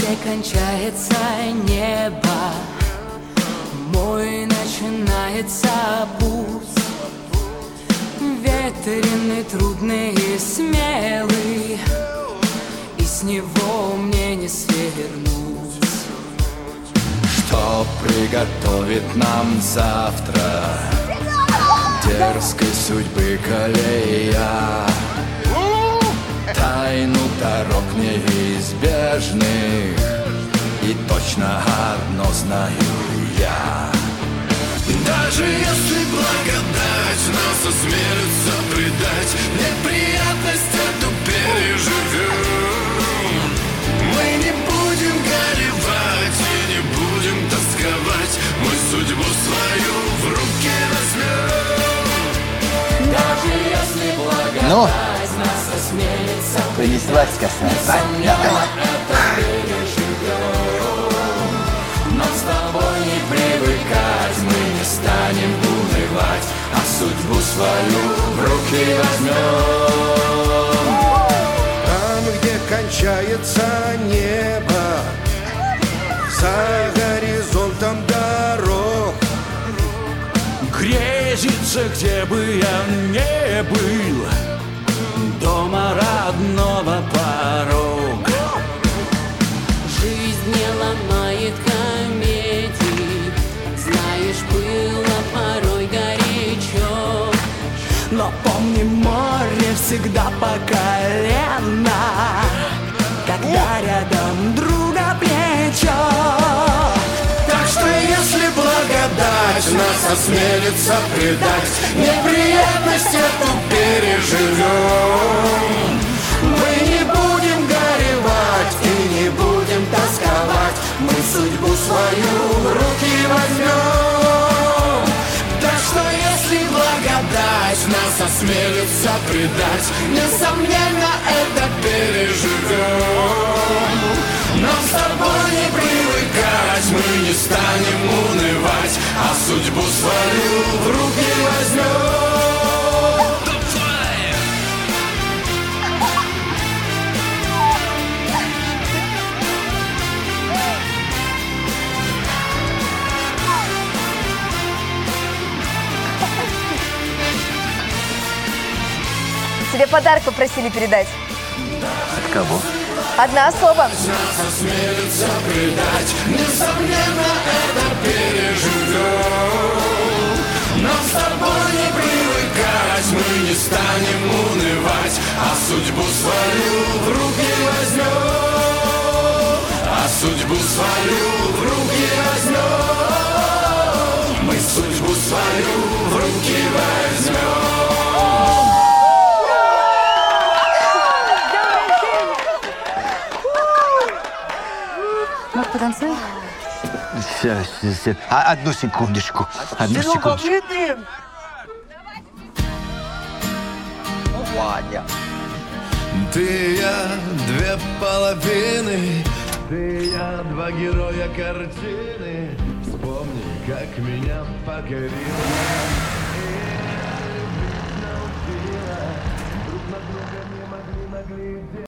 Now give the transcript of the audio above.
где кончается небо, мой начинается путь. Ветреный, трудный и смелый, и с него мне не свернуть. Что приготовит нам завтра дерзкой судьбы колея, тайну дорог неизбежных, и точно одно знаю я. Даже если благодать нас осмелится предать, неприятность эту переживем. Мы не будем горевать и не будем тосковать, мы судьбу свою в руки возьмем. Даже если благодать нас осмелится Понеслась коса. несомненно, это переживем. Но с тобой не привыкать, мы не станем унывать, а судьбу свою в руки возьмем. Там, где кончается небо, за горизонтом дорог, Грезится, где бы я не был, дома родного порог. Жизнь не ломает комедий, знаешь, было порой горячо. Но помни, море всегда по колено, когда рядом друга плечо. Так что если благодать нас осмелится предать, неприятность эту переживем. Мы не будем горевать и не будем тосковать, мы судьбу свою в руки возьмем. Так что если благодать нас осмелится предать, несомненно, это переживем. Нам с тобой не привыкать, мы не станем унывать, а судьбу свою в руки возьмем. Тебе подарок попросили передать. От кого? Одна особа. Нас осмелится предать, несомненно, это переживем. Нам с тобой не привыкать, мы не станем унывать, а судьбу свою в руки возьмем. А судьбу свою в руки возьмем. Мы судьбу свою в руки возьмем. Может, потанцуем? Сейчас. Одну секундочку. Одну секундочку. Ваня. Ты и я, две половины, ты и я, два героя картины. Вспомни, как меня покорила.